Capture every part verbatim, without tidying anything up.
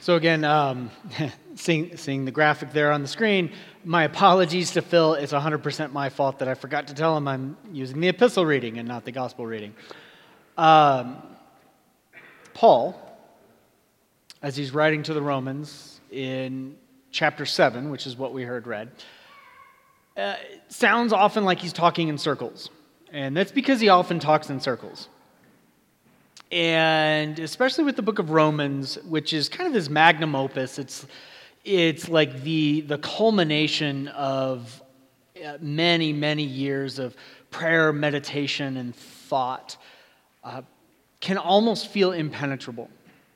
So again, um, seeing, seeing the graphic there on the screen, my apologies to Phil. It's one hundred percent my fault that I forgot to tell him I'm using the epistle reading and not the gospel reading. Um, Paul, as he's writing to the Romans in chapter seven, which is what we heard read, uh, sounds often like he's talking in circles. And that's because he often talks in circles. And especially with the book of Romans, which is kind of his magnum opus, it's it's like the the culmination of many, many years of prayer, meditation, and thought, uh, can almost feel impenetrable.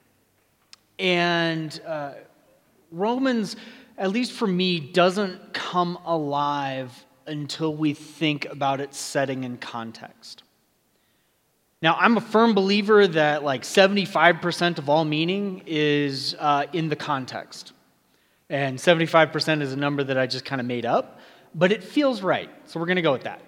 And uh, Romans, at least for me, doesn't come alive until we think about its setting and context. Now, I'm a firm believer that like seventy-five percent of all meaning is uh, in the context. And seventy-five percent is a number that I just kind of made up, but it feels right. So we're going to go with that.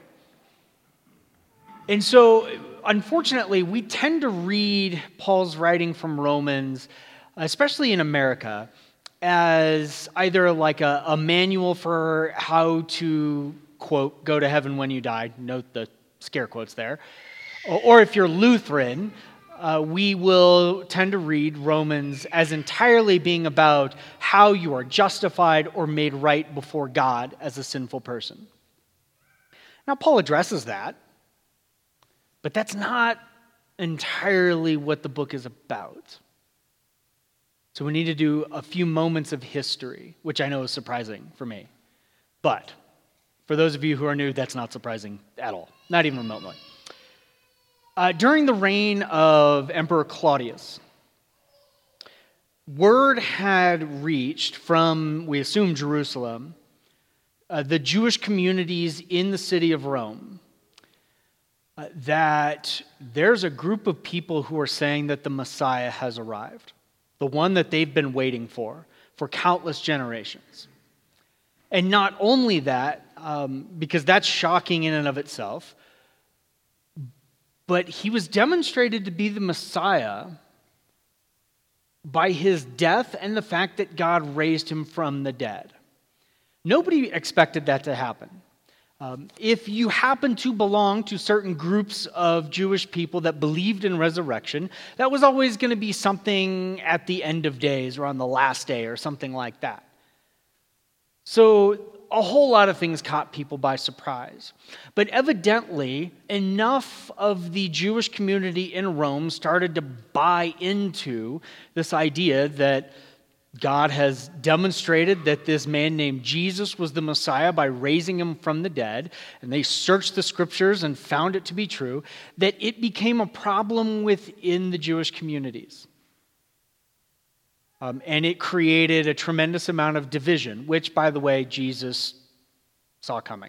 And so, unfortunately, we tend to read Paul's writing from Romans, especially in America, as either like a, a manual for how to, quote, go to heaven when you die. Note the scare quotes there. Or if you're Lutheran, uh, we will tend to read Romans as entirely being about how you are justified or made right before God as a sinful person. Now, Paul addresses that, but that's not entirely what the book is about. So we need to do a few moments of history, which I know is surprising for me. But for those of you who are new, that's not surprising at all, not even remotely. Uh, during the reign of Emperor Claudius, word had reached from, we assume, Jerusalem, uh, the Jewish communities in the city of Rome, uh, that there's a group of people who are saying that the Messiah has arrived, the one that they've been waiting for, for countless generations. And not only that, um, because that's shocking in and of itself, but he was demonstrated to be the Messiah by his death and the fact that God raised him from the dead. Nobody expected that to happen. Um, if you happen to belong to certain groups of Jewish people that believed in resurrection, that was always going to be something at the end of days or on the last day or something like that. So a whole lot of things caught people by surprise. But evidently, enough of the Jewish community in Rome started to buy into this idea that God has demonstrated that this man named Jesus was the Messiah by raising him from the dead, and they searched the scriptures and found it to be true, that it became a problem within the Jewish communities. Um, and it created a tremendous amount of division, which, by the way, Jesus saw coming.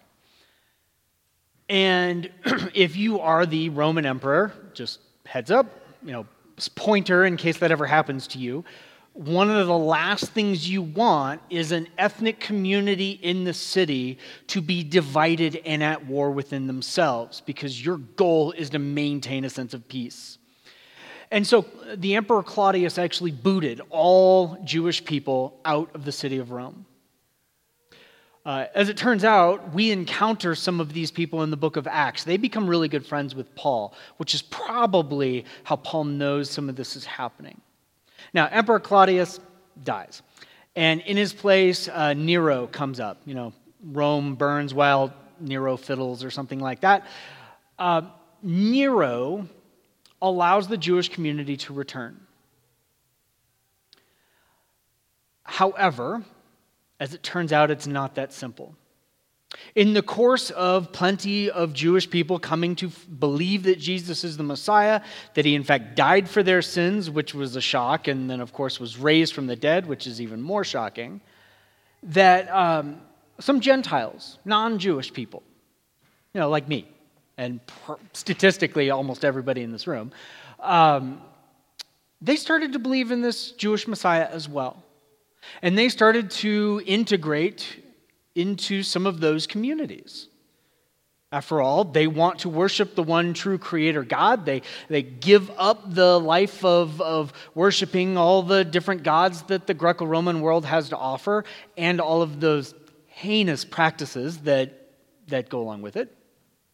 And if you are the Roman emperor, just heads up, you know, pointer in case that ever happens to you, one of the last things you want is an ethnic community in the city to be divided and at war within themselves, because your goal is to maintain a sense of peace. And so the Emperor Claudius actually booted all Jewish people out of the city of Rome. Uh, as it turns out, we encounter some of these people in the book of Acts. They become really good friends with Paul, which is probably how Paul knows some of this is happening. Now, Emperor Claudius dies. And in his place, uh, Nero comes up. You know, Rome burns while Nero fiddles or something like that. Uh, Nero allows the Jewish community to return. However, as it turns out, it's not that simple. In the course of plenty of Jewish people coming to f- believe that Jesus is the Messiah, that he in fact died for their sins, which was a shock, and then of course was raised from the dead, which is even more shocking, that um, some Gentiles, non-Jewish people, you know, like me, and pr- statistically almost everybody in this room, um, they started to believe in this Jewish Messiah as well. And they started to integrate into some of those communities. After all, they want to worship the one true creator God. They, they give up the life of, of worshiping all the different gods that the Greco-Roman world has to offer and all of those heinous practices that, that go along with it.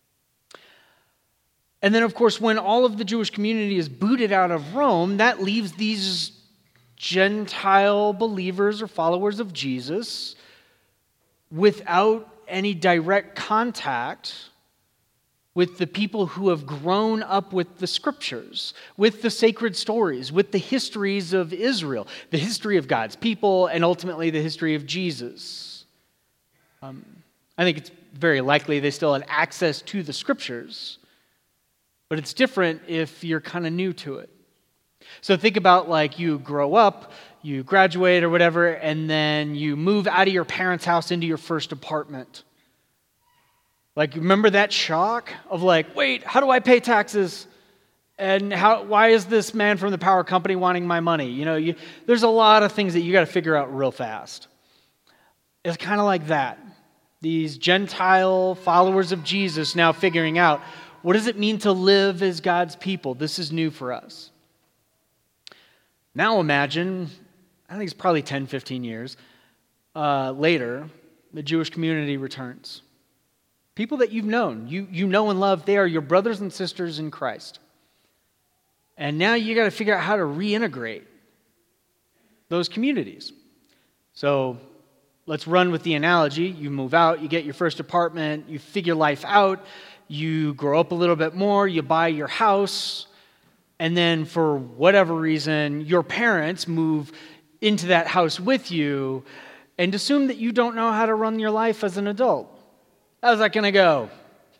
And then, of course, when all of the Jewish community is booted out of Rome, that leaves these Gentile believers or followers of Jesus without any direct contact with the people who have grown up with the scriptures, with the sacred stories, with the histories of Israel, the history of God's people, and ultimately the history of Jesus. Um, I think it's very likely they still had access to the scriptures, but it's different if you're kind of new to it. So think about like you grow up, you graduate or whatever, and then you move out of your parents' house into your first apartment. Like, remember that shock of like, wait, how do I pay taxes? And how? Why is this man from the power company wanting my money? You know, you, there's a lot of things that you got to figure out real fast. It's kind of like that. These Gentile followers of Jesus now figuring out, what does it mean to live as God's people? This is new for us. Now imagine, I think it's probably ten, fifteen years uh, later, the Jewish community returns. People that you've known, you, you know and love, they are your brothers and sisters in Christ. And now you got to figure out how to reintegrate those communities. So let's run with the analogy. You move out, you get your first apartment, you figure life out, you grow up a little bit more, you buy your house, and then for whatever reason, your parents move into that house with you and assume that you don't know how to run your life as an adult. How's that going to go?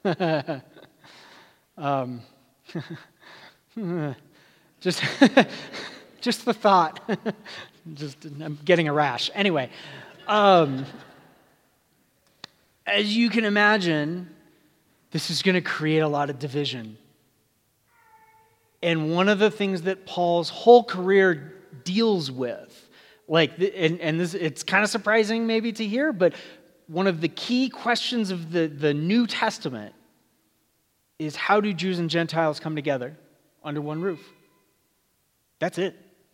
um, just, just the thought. just, I'm getting a rash. Anyway, um, as you can imagine, this is going to create a lot of division. And one of the things that Paul's whole career deals with, like, and, and this, it's kind of surprising maybe to hear, but one of the key questions of the, the New Testament is, how do Jews and Gentiles come together under one roof? That's it.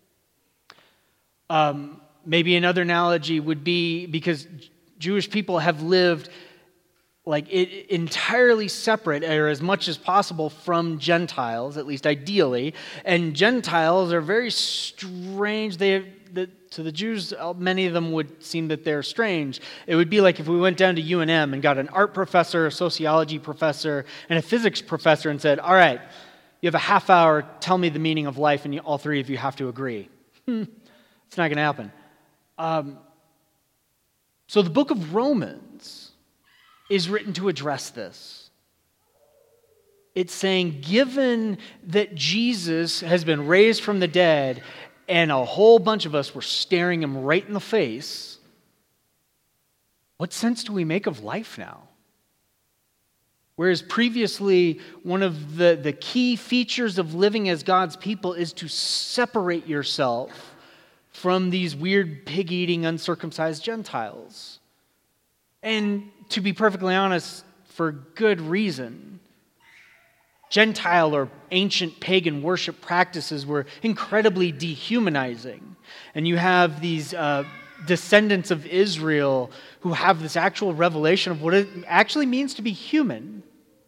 Um, maybe another analogy would be, because Jewish people have lived like it, entirely separate, or as much as possible, from Gentiles, at least ideally. And Gentiles are very strange. They have, the, to the Jews, many of them would seem that they're strange. It would be like if we went down to U N M and got an art professor, a sociology professor, and a physics professor and said, all right, you have a half hour, tell me the meaning of life, and you, all three of you have to agree. Hmm, it's not going to happen. Um, so the book of Romans is written to address this. It's saying, given that Jesus has been raised from the dead and a whole bunch of us were staring him right in the face, what sense do we make of life now? Whereas previously, one of the, the key features of living as God's people is to separate yourself from these weird, pig-eating, uncircumcised Gentiles. And to be perfectly honest, for good reason. Gentile or ancient pagan worship practices were incredibly dehumanizing. And you have these uh, descendants of Israel who have this actual revelation of what it actually means to be human.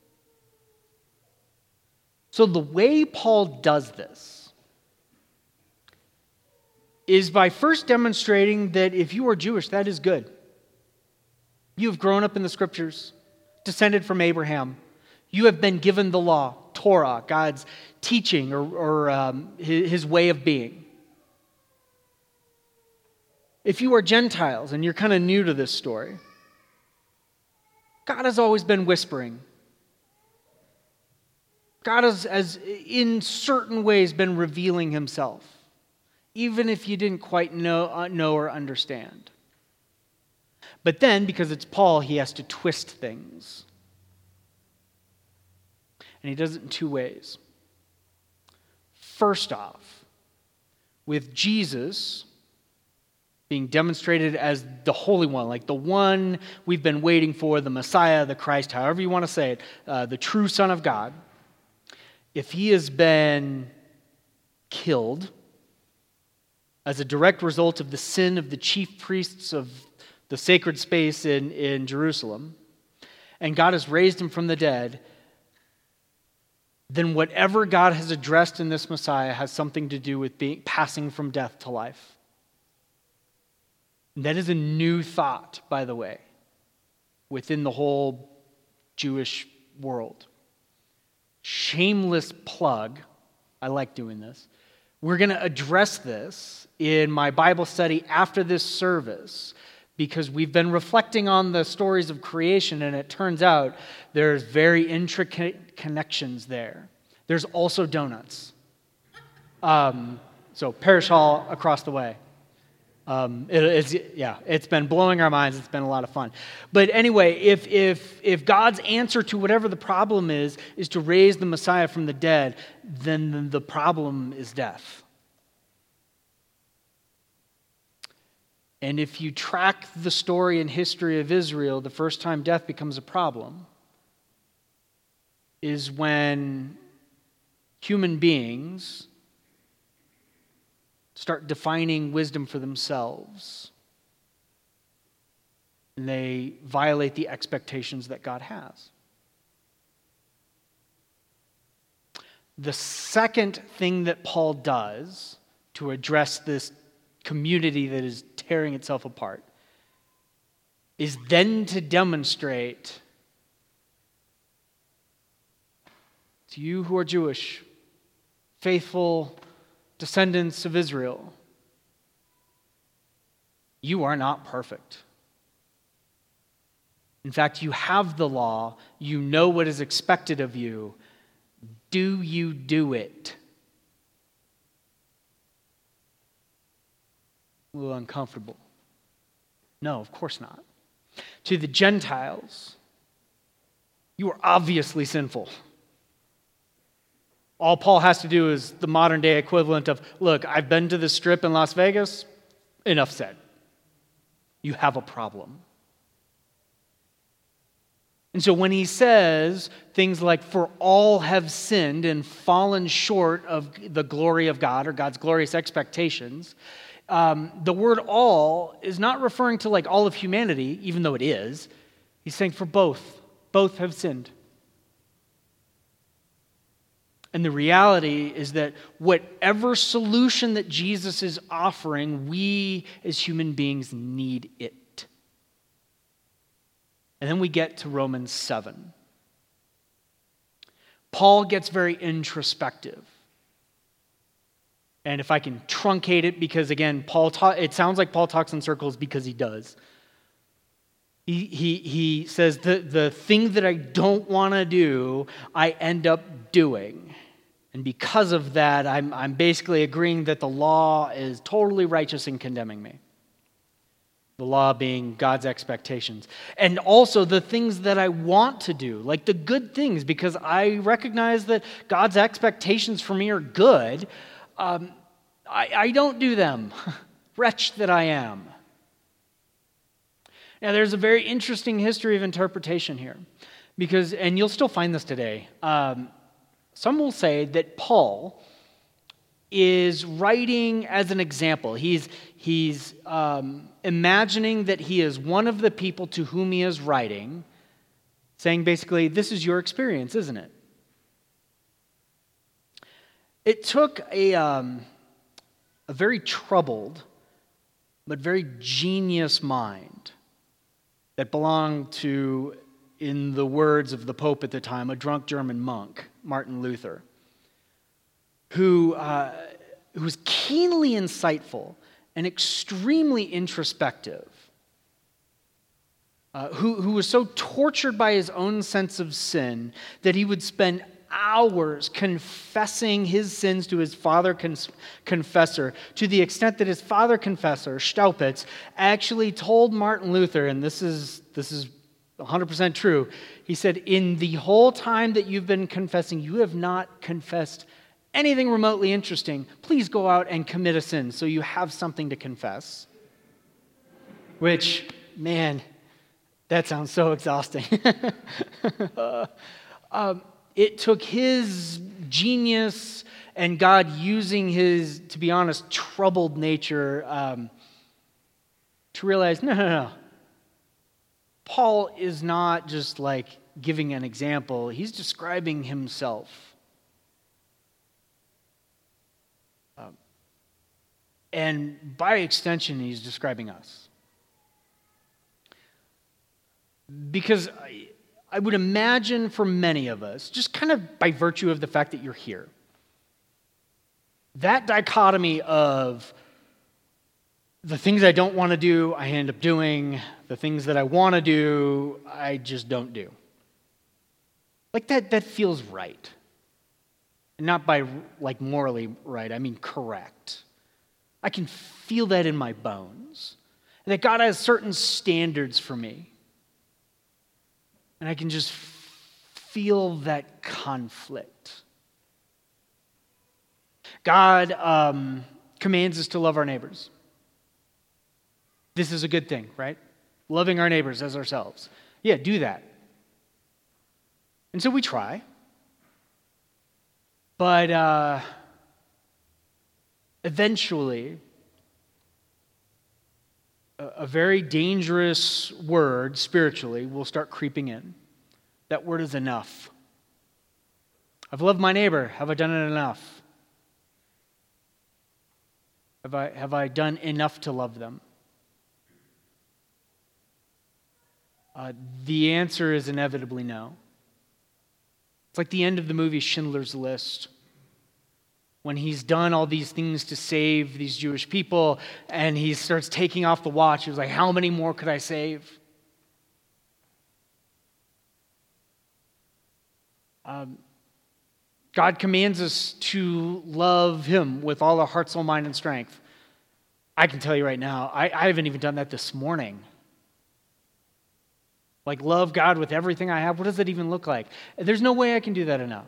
So the way Paul does this is by first demonstrating that if you are Jewish, that is good. You have grown up in the scriptures, descended from Abraham. You have been given the law, Torah, God's teaching or, or um, his, his way of being. If you are Gentiles and you're kind of new to this story, God has always been whispering. God has, has in certain ways been revealing himself, even if you didn't quite know, uh, know or understand. But then, because it's Paul, he has to twist things. And he does it in two ways. First off, with Jesus, being demonstrated as the Holy One, like the one we've been waiting for, the Messiah, the Christ, however you want to say it, uh, the true Son of God, if he has been killed as a direct result of the sin of the chief priests of the sacred space in, in Jerusalem, and God has raised him from the dead, then whatever God has addressed in this Messiah has something to do with being passing from death to life. And that is a new thought, by the way, within the whole Jewish world. Shameless plug. I like doing this. We're going to address this in my Bible study after this service because we've been reflecting on the stories of creation, and it turns out there's very intricate connections there. There's also donuts. Um, so Parish Hall across the way. Um, it, it's, yeah, it's been blowing our minds. It's been a lot of fun. But anyway, if, if, if God's answer to whatever the problem is, is to raise the Messiah from the dead, then the problem is death. And if you track the story and history of Israel, the first time death becomes a problem is when human beings start defining wisdom for themselves. And they violate the expectations that God has. The second thing that Paul does to address this community that is tearing itself apart is then to demonstrate to you who are Jewish, faithful descendants of Israel, you are not perfect. In fact, you have the law. You know what is expected of you. Do you do it? A little uncomfortable. No, of course not. To the Gentiles, you are obviously sinful. All Paul has to do is the modern day equivalent of, look, I've been to the Strip in Las Vegas. Enough said. You have a problem. And so when he says things like, for all have sinned and fallen short of the glory of God or God's glorious expectations, um, the word all is not referring to like all of humanity, even though it is. He's saying for both. Both have sinned. And the reality is that whatever solution that Jesus is offering, we as human beings need it. And then we get to Romans seven. Paul gets very introspective. And if I can truncate it, because again, Paul ta- it sounds like Paul talks in circles because he does. He, he, he says, the, the thing that I don't want to do, I end up doing. And because of that, I'm, I'm basically agreeing that the law is totally righteous in condemning me. The law being God's expectations. And also the things that I want to do, like the good things, because I recognize that God's expectations for me are good. Um, I, I don't do them. Wretch that I am. Now, there's a very interesting history of interpretation here, because, and you'll still find this today. Um, some will say that Paul is writing as an example. He's he's um, imagining that he is one of the people to whom he is writing, saying basically, "This is your experience, isn't it?" It took a um, a very troubled but very genius mind that belonged to, in the words of the Pope at the time, a drunk German monk, Martin Luther, who, uh, who was keenly insightful and extremely introspective, uh, who, who was so tortured by his own sense of sin that he would spend hours confessing his sins to his father cons- confessor, to the extent that his father confessor, Staupitz, actually told Martin Luther, and this is this is one hundred percent true, he said, in the whole time that you've been confessing, you have not confessed anything remotely interesting. Please go out and commit a sin so you have something to confess. which, man, that sounds so exhausting. uh, um, it took his genius and God using his, to be honest, troubled nature um, to realize, no, no, no. Paul is not just like giving an example. He's describing himself. Um, and by extension, he's describing us. Because I, I would imagine for many of us, just kind of by virtue of the fact that you're here, that dichotomy of the things I don't want to do, I end up doing. The things that I want to do, I just don't do. Like that, that feels right. And not by like morally right, I mean correct. I can feel that in my bones. And that God has certain standards for me. And I can just feel that conflict. God um, commands us to love our neighbors. This is a good thing, right? Loving our neighbors as ourselves. Yeah, do that. And so we try. But uh, eventually, a, a very dangerous word spiritually will start creeping in. That word is enough. I've loved my neighbor. Have I done it enough? Have I, have I done enough to love them? Uh, the answer is inevitably no. It's like the end of the movie Schindler's List. When he's done all these things to save these Jewish people, and he starts taking off the watch, he was like, how many more could I save? Um, God commands us to love him with all our heart, soul, mind, and strength. I can tell you right now, I, I haven't even done that this morning. Like, love God with everything I have. What does that even look like? There's no way I can do that enough.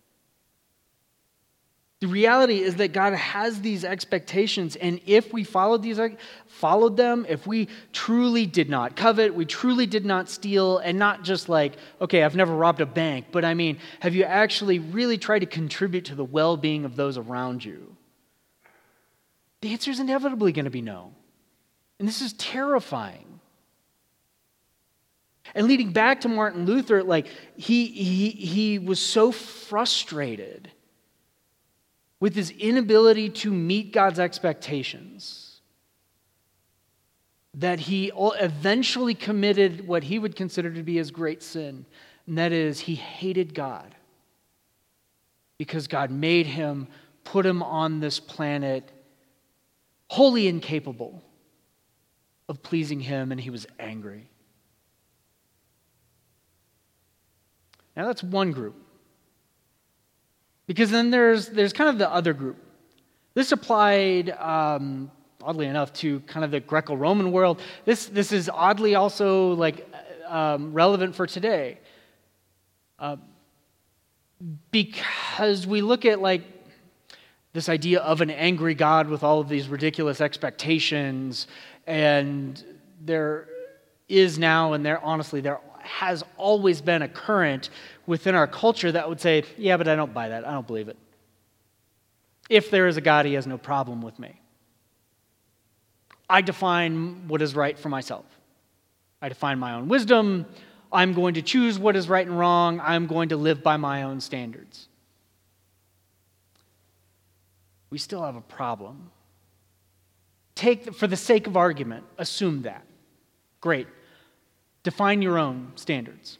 The reality is that God has these expectations, and if we followed these, followed them, if we truly did not covet, we truly did not steal, and not just like, okay, I've never robbed a bank, but I mean, have you actually really tried to contribute to the well-being of those around you? The answer is inevitably going to be no. And this is terrifying. And leading back to Martin Luther, like he he he was so frustrated with his inability to meet God's expectations that he eventually committed what he would consider to be his great sin, and that is he hated God because God made him, put him on this planet wholly incapable of pleasing him, and he was angry. Now that's one group. Because then there's there's kind of the other group. This applied, um, oddly enough, to kind of the Greco-Roman world. This this is oddly also like um, relevant for today, uh, because we look at like this idea of an angry God with all of these ridiculous expectations, and there is now, and there honestly there has always been a current within our culture that would say, yeah, but I don't buy that. I don't believe it. If there is a God, he has no problem with me. I define what is right for myself. I define my own wisdom. I'm going to choose what is right and wrong. I'm going to live by my own standards. We still have a problem. Take, for the sake of argument, assume that. Great. Define your own standards.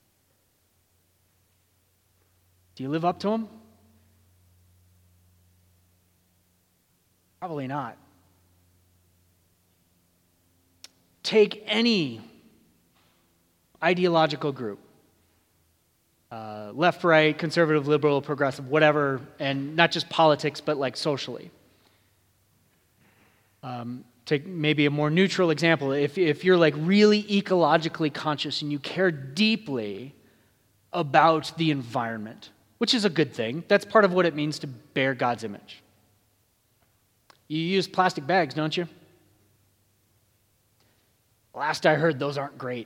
Do you live up to them? Probably not. Take any ideological group, uh, left, right, conservative, liberal, progressive, whatever, and not just politics, but like socially. Um, Take maybe a more neutral example. If, if you're like really ecologically conscious and you care deeply about the environment, which is a good thing. That's part of what it means to bear God's image. You use plastic bags, don't you? Last I heard, those aren't great.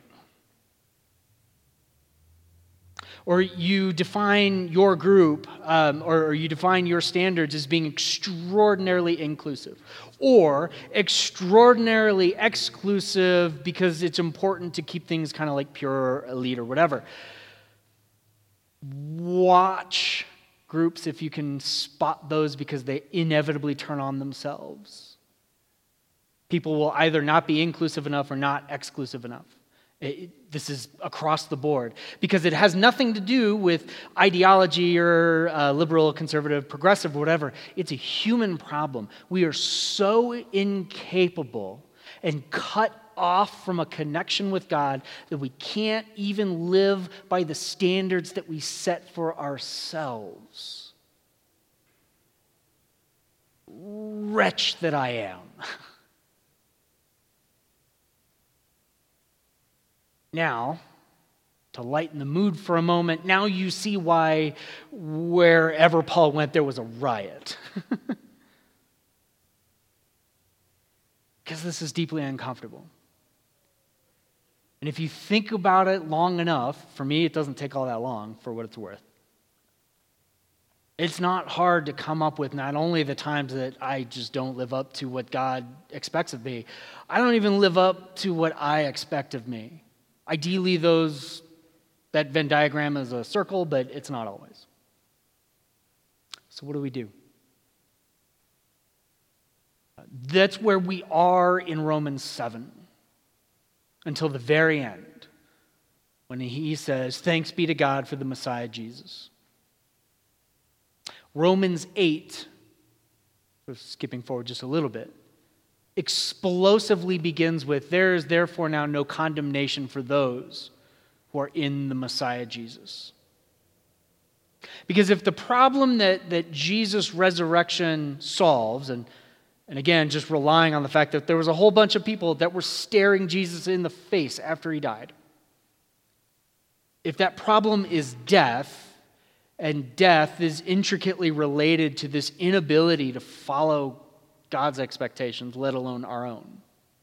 Or you define your group um, or, or you define your standards as being extraordinarily inclusive or extraordinarily exclusive because it's important to keep things kind of like pure or elite or whatever. Watch groups if you can spot those because they inevitably turn on themselves. People will either not be inclusive enough or not exclusive enough. It, this is across the board because it has nothing to do with ideology or uh, liberal, conservative, progressive, whatever. It's a human problem. We are so incapable and cut off from a connection with God that we can't even live by the standards that we set for ourselves. Wretch that I am. Now, to lighten the mood for a moment, now you see why wherever Paul went, there was a riot. Because this is deeply uncomfortable. And if you think about it long enough, for me, it doesn't take all that long for what it's worth. It's not hard to come up with not only the times that I just don't live up to what God expects of me, I don't even live up to what I expect of me. Ideally, those that Venn diagram is a circle, but it's not always. So what do we do? That's where we are in Romans seven until the very end when he says, thanks be to God for the Messiah Jesus. Romans eight, skipping forward just a little bit, explosively begins with, there is therefore now no condemnation for those who are in the Messiah Jesus. Because if the problem that, that Jesus' resurrection solves, and, and again, just relying on the fact that there was a whole bunch of people that were staring Jesus in the face after he died, if that problem is death, and death is intricately related to this inability to follow God's expectations, let alone our own.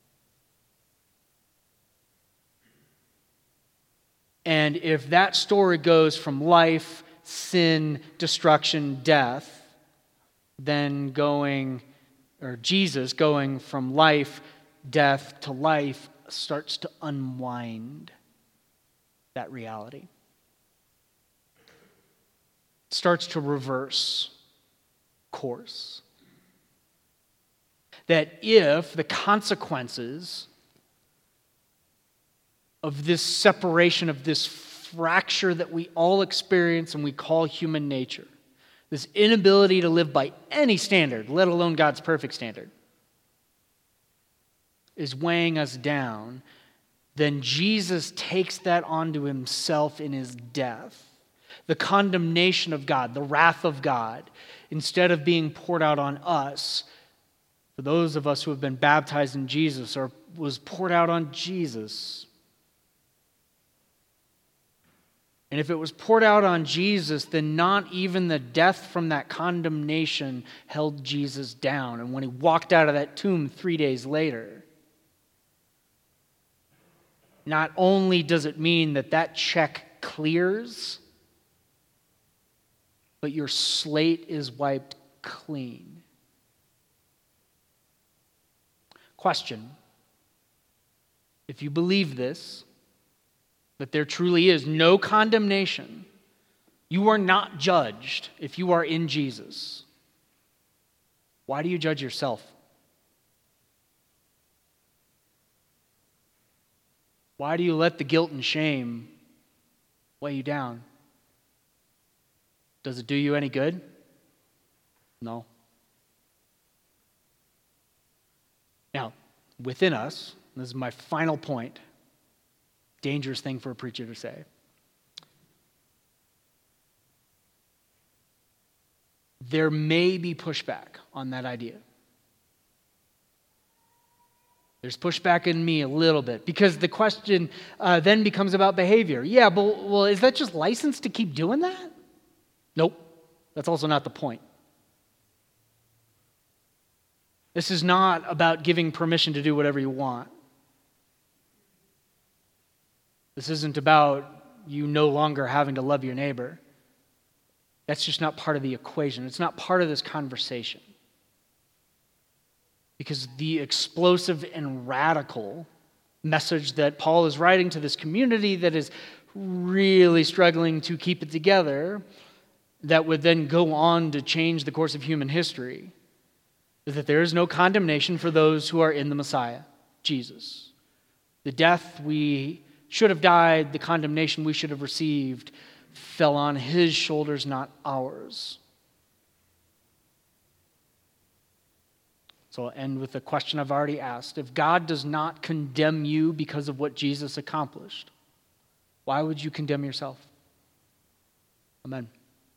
And if that story goes from life, sin, destruction, death, then going, or Jesus going from life, death to life starts to unwind that reality. It starts to reverse course. That if the consequences of this separation, of this fracture that we all experience and we call human nature, this inability to live by any standard, let alone God's perfect standard, is weighing us down, then Jesus takes that onto himself in his death. The condemnation of God, the wrath of God, instead of being poured out on us, for those of us who have been baptized in Jesus, or was poured out on Jesus. And if it was poured out on Jesus, then not even the death from that condemnation held Jesus down. And when he walked out of that tomb three days later, not only does it mean that that check clears, but your slate is wiped clean. Question: if you believe this, that there truly is no condemnation, you are not judged if you are in Jesus, why do you judge yourself? Why do you let the guilt and shame weigh you down? Does it do you any good? No. Now, within us, this is my final point, dangerous thing for a preacher to say. There may be pushback on that idea. There's pushback in me a little bit because the question uh, then becomes about behavior. Yeah, but well, is that just license to keep doing that? Nope, that's also not the point. This is not about giving permission to do whatever you want. This isn't about you no longer having to love your neighbor. That's just not part of the equation. It's not part of this conversation. Because the explosive and radical message that Paul is writing to this community that is really struggling to keep it together, that would then go on to change the course of human history, is that there is no condemnation for those who are in the Messiah, Jesus. The death we should have died, the condemnation we should have received, fell on his shoulders, not ours. So I'll end with a question I've already asked. If God does not condemn you because of what Jesus accomplished, why would you condemn yourself? Amen.